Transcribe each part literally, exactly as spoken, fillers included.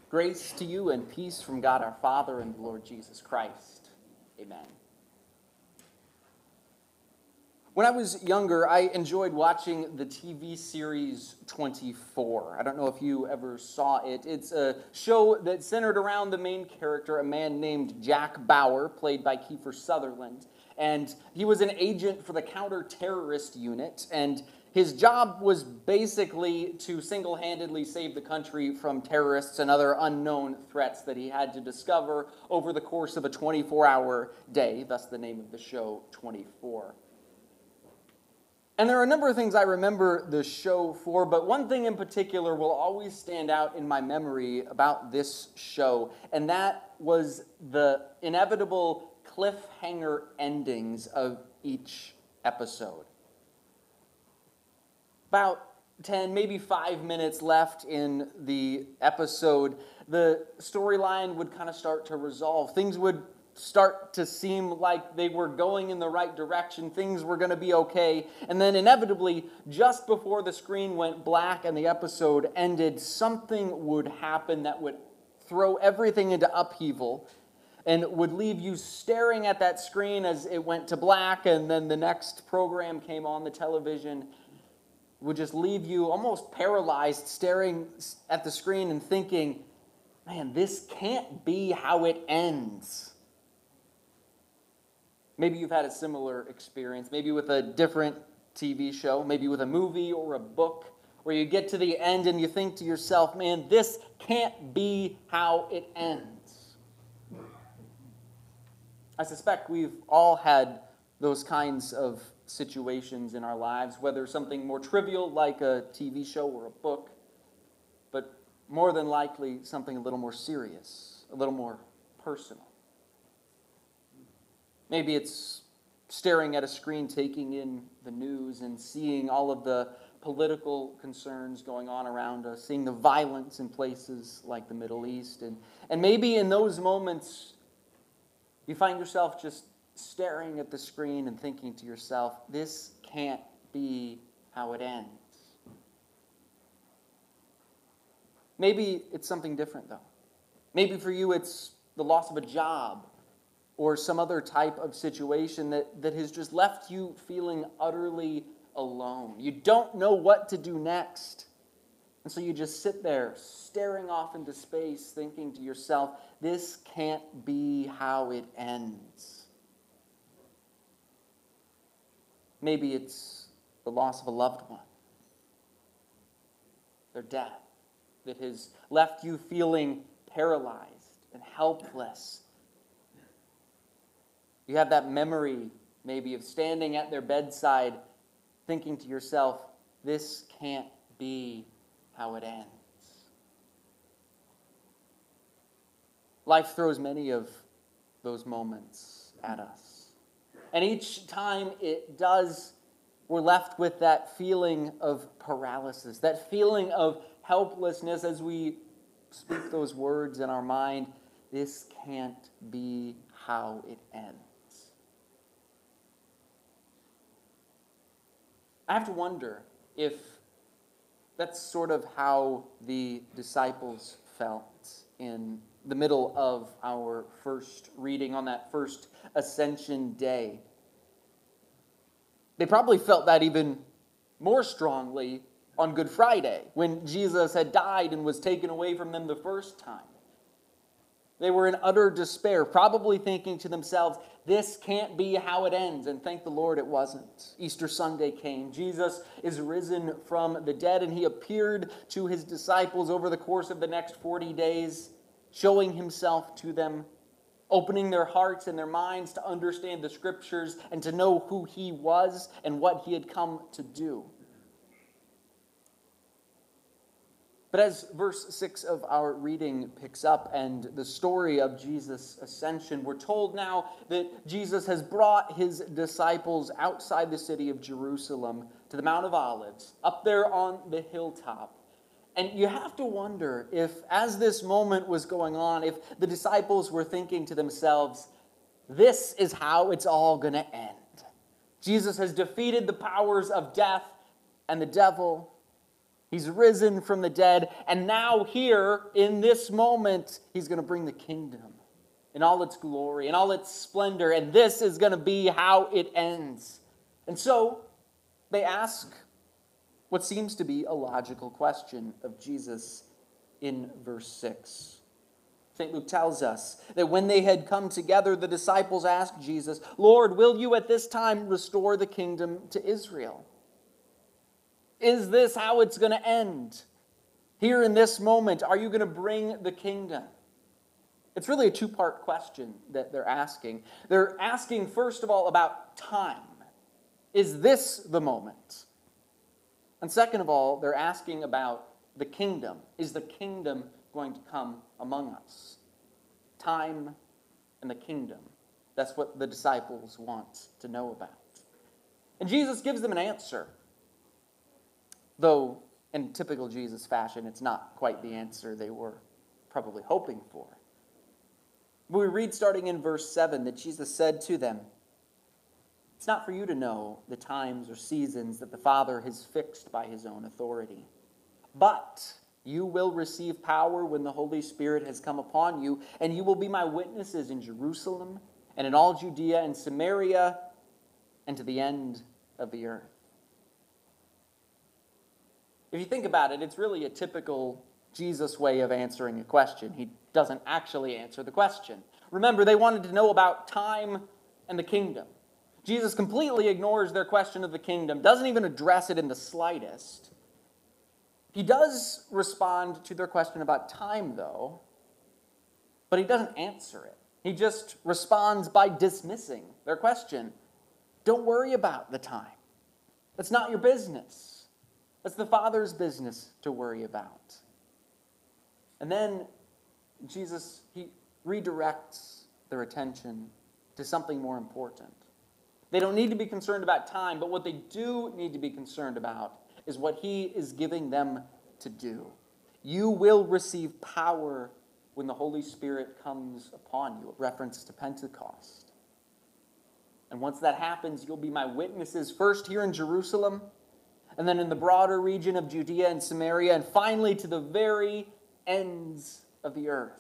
Grace to you and peace from God our Father and the Lord Jesus Christ. Amen. When I was younger, I enjoyed watching the T V series twenty-four. I don't know if you ever saw it. It's a show that centered around the main character, a man named Jack Bauer, played by Kiefer Sutherland. And he was an agent for the counter-terrorist unit, and his job was basically to single-handedly save the country from terrorists and other unknown threats that he had to discover over the course of a twenty-four hour day, thus the name of the show, twenty-four. And there are a number of things I remember the show for, but one thing in particular will always stand out in my memory about this show, and that was the inevitable cliffhanger endings of each episode. About ten, maybe five minutes left in the episode, the storyline would kind of start to resolve. Things would start to seem like they were going in the right direction. Things were going to be okay. And then inevitably, just before the screen went black and the episode ended, something would happen that would throw everything into upheaval and would leave you staring at that screen as it went to black, and then the next program came on the television. Would just leave you almost paralyzed, staring at the screen and thinking, man, this can't be how it ends. Maybe you've had a similar experience, maybe with a different T V show, maybe with a movie or a book, where you get to the end and you think to yourself, man, this can't be how it ends. I suspect we've all had those kinds of situations in our lives, whether something more trivial like a T V show or a book, but more than likely something a little more serious, a little more personal. Maybe it's staring at a screen, taking in the news and seeing all of the political concerns going on around us, seeing the violence in places like the Middle East. And, and maybe in those moments, you find yourself just staring at the screen and thinking to yourself, this can't be how it ends. Maybe it's something different, though. Maybe for you it's the loss of a job, or some other type of situation that, that has just left you feeling utterly alone. You don't know what to do next. And so you just sit there staring off into space, thinking to yourself, this can't be how it ends. Maybe it's the loss of a loved one, their death, that has left you feeling paralyzed and helpless. You have that memory, maybe, of standing at their bedside, thinking to yourself, this can't be how it ends. Life throws many of those moments at us. And each time it does, we're left with that feeling of paralysis, that feeling of helplessness as we speak those words in our mind, this can't be how it ends. I have to wonder if that's sort of how the disciples felt in the middle of our first reading on that first Ascension Day. They probably felt that even more strongly on Good Friday, when Jesus had died and was taken away from them the first time. They were in utter despair, probably thinking to themselves, this can't be how it ends. And thank the Lord it wasn't. Easter Sunday came. Jesus is risen from the dead, and he appeared to his disciples over the course of the next forty days, showing himself to them, opening their hearts and their minds to understand the Scriptures and to know who he was and what he had come to do. But as verse six of our reading picks up and the story of Jesus' ascension, we're told now that Jesus has brought his disciples outside the city of Jerusalem to the Mount of Olives, up there on the hilltop. And you have to wonder if, as this moment was going on, if the disciples were thinking to themselves, this is how it's all going to end. Jesus has defeated the powers of death and the devil. He's risen from the dead, and now here, in this moment, he's going to bring the kingdom in all its glory, in all its splendor, and this is going to be how it ends. And so, they ask what seems to be a logical question of Jesus in verse six. Saint Luke tells us that when they had come together, the disciples asked Jesus, "Lord, will you at this time restore the kingdom to Israel?" Is this how it's going to end? Here in this moment, are you going to bring the kingdom? It's really a two-part question that they're asking. They're asking, first of all, about time. Is this the moment? And second of all, they're asking about the kingdom. Is the kingdom going to come among us? Time and the kingdom. That's what the disciples want to know about. And Jesus gives them an answer. Though, in typical Jesus fashion, it's not quite the answer they were probably hoping for. But we read starting in verse seven that Jesus said to them, "It's not for you to know the times or seasons that the Father has fixed by his own authority. But you will receive power when the Holy Spirit has come upon you, and you will be my witnesses in Jerusalem and in all Judea and Samaria and to the end of the earth." If you think about it, it's really a typical Jesus way of answering a question. He doesn't actually answer the question. Remember, they wanted to know about time and the kingdom. Jesus completely ignores their question of the kingdom, doesn't even address it in the slightest. He does respond to their question about time, though, but he doesn't answer it. He just responds by dismissing their question. Don't worry about the time. That's not your business. That's the Father's business to worry about. And then Jesus, he redirects their attention to something more important. They don't need to be concerned about time, but what they do need to be concerned about is what he is giving them to do. You will receive power when the Holy Spirit comes upon you, a reference to Pentecost. And once that happens, you'll be my witnesses, first here in Jerusalem, and then in the broader region of Judea and Samaria, and finally to the very ends of the earth.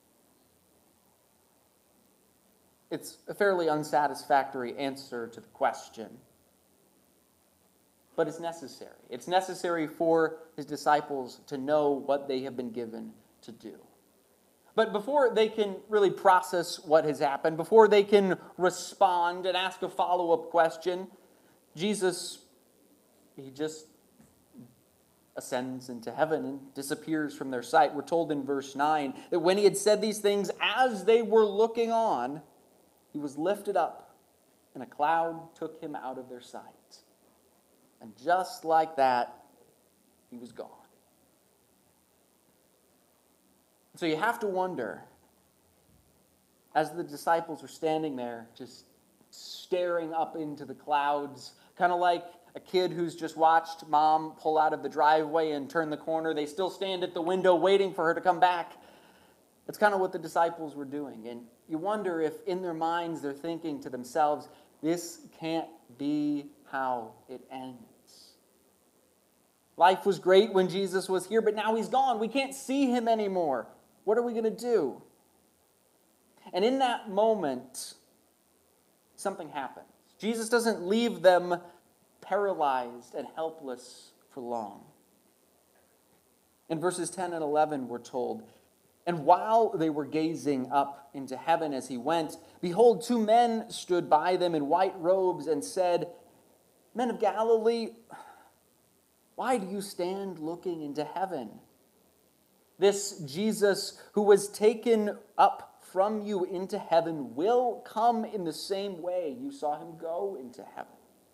It's a fairly unsatisfactory answer to the question, but it's necessary. It's necessary for his disciples to know what they have been given to do. But before they can really process what has happened, before they can respond and ask a follow-up question, Jesus, he just ascends into heaven and disappears from their sight. We're told in verse nine that when he had said these things, as they were looking on, he was lifted up, and a cloud took him out of their sight. And just like that, he was gone. So you have to wonder, as the disciples are standing there, just staring up into the clouds, kind of like a kid who's just watched mom pull out of the driveway and turn the corner. They still stand at the window waiting for her to come back. That's kind of what the disciples were doing. And you wonder if in their minds they're thinking to themselves, this can't be how it ends. Life was great when Jesus was here, but now he's gone. We can't see him anymore. What are we going to do? And in that moment, something happens. Jesus doesn't leave them paralyzed and helpless for long. In verses ten and eleven, we're told, "And while they were gazing up into heaven as he went, behold, two men stood by them in white robes and said, 'Men of Galilee, why do you stand looking into heaven? This Jesus who was taken up from you into heaven will come in the same way you saw him go into heaven.'"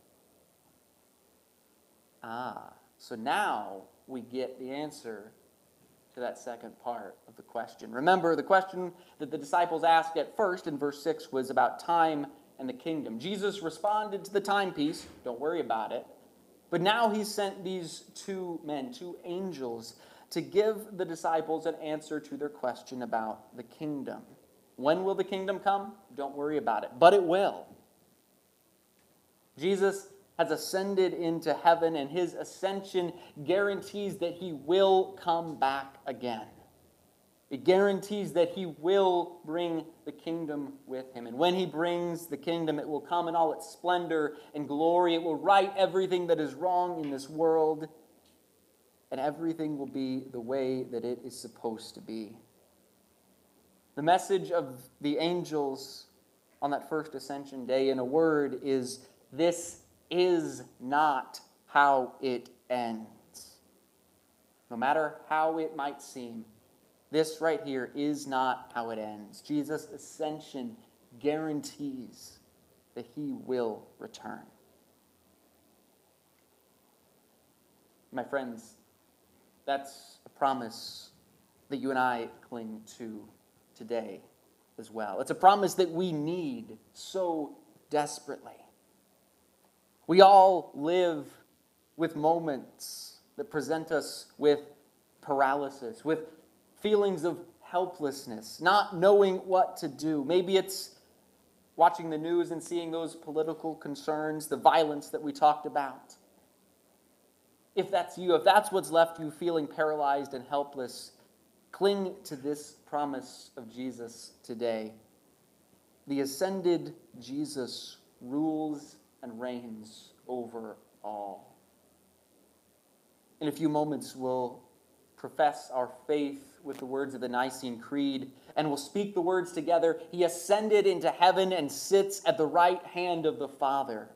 Ah, so now we get the answer to that second part of the question. Remember, the question that the disciples asked at first in verse six was about time and the kingdom. Jesus responded to the timepiece, don't worry about it. But now he sent these two men, two angels, to give the disciples an answer to their question about the kingdom. When will the kingdom come? Don't worry about it, but it will. Jesus has ascended into heaven, and his ascension guarantees that he will come back again. It guarantees that he will bring the kingdom with him. And when he brings the kingdom, it will come in all its splendor and glory. It will right everything that is wrong in this world, and everything will be the way that it is supposed to be. The message of the angels on that first ascension day, in a word, is this is not how it ends. No matter how it might seem, this right here is not how it ends. Jesus' ascension guarantees that he will return. My friends, that's a promise that you and I cling to today as well. It's a promise that we need so desperately. We all live with moments that present us with paralysis, with feelings of helplessness, not knowing what to do. Maybe it's watching the news and seeing those political concerns, the violence that we talked about. If that's you, if that's what's left you feeling paralyzed and helpless, cling to this promise of Jesus today. The ascended Jesus rules and reigns over all. In a few moments, we'll profess our faith with the words of the Nicene Creed, and we'll speak the words together. He ascended into heaven and sits at the right hand of the Father.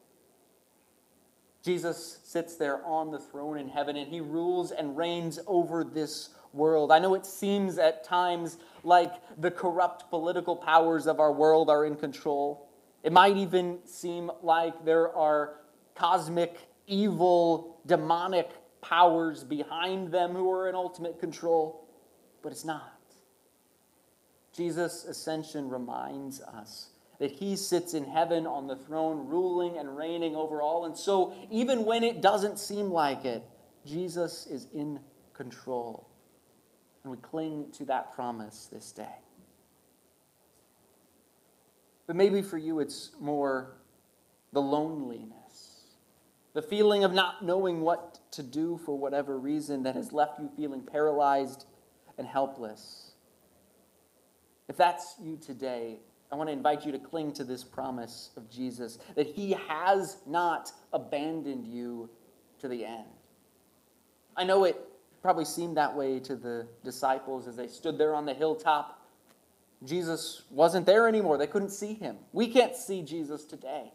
Jesus sits there on the throne in heaven, and he rules and reigns over this world. I know it seems at times like the corrupt political powers of our world are in control. It might even seem like there are cosmic, evil, demonic powers behind them who are in ultimate control, but it's not. Jesus' ascension reminds us that he sits in heaven on the throne, ruling and reigning over all. And so, even when it doesn't seem like it, Jesus is in control. And we cling to that promise this day. But maybe for you it's more the loneliness, the feeling of not knowing what to do for whatever reason that has left you feeling paralyzed and helpless. If that's you today, I want to invite you to cling to this promise of Jesus, that he has not abandoned you to the end. I know it probably seemed that way to the disciples as they stood there on the hilltop. Jesus wasn't there anymore. They couldn't see him. We can't see Jesus today.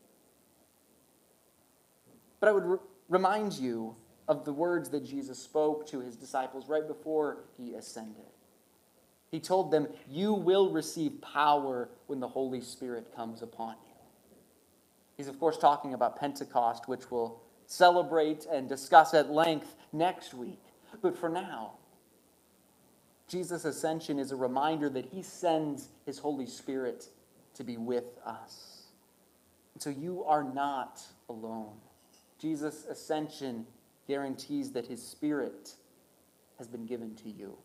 But I would re- remind you of the words that Jesus spoke to his disciples right before he ascended. He told them, "You will receive power when the Holy Spirit comes upon you." He's, of course, talking about Pentecost, which we'll celebrate and discuss at length next week. But for now, Jesus' ascension is a reminder that he sends his Holy Spirit to be with us. And so you are not alone. Jesus' ascension guarantees that his Spirit has been given to you.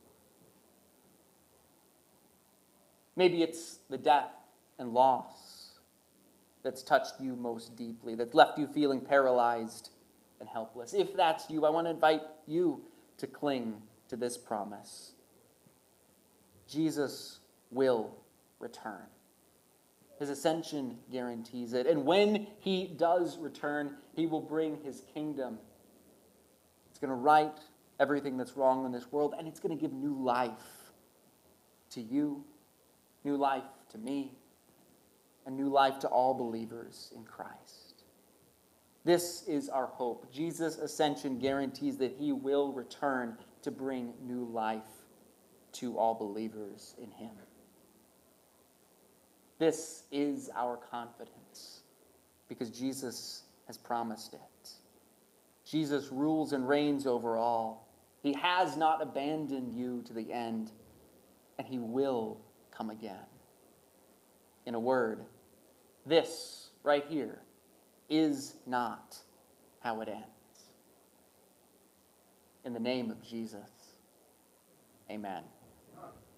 Maybe it's the death and loss that's touched you most deeply, that's left you feeling paralyzed and helpless. If that's you, I want to invite you to cling to this promise. Jesus will return. His ascension guarantees it. And when he does return, he will bring his kingdom. It's going to right everything that's wrong in this world, and it's going to give new life to you, new life to me, and new life to all believers in Christ. This is our hope. Jesus' ascension guarantees that he will return to bring new life to all believers in him. This is our confidence because Jesus has promised it. Jesus rules and reigns over all. He has not abandoned you to the end, and he will come again. In a word, this right here is not how it ends. In the name of Jesus, amen.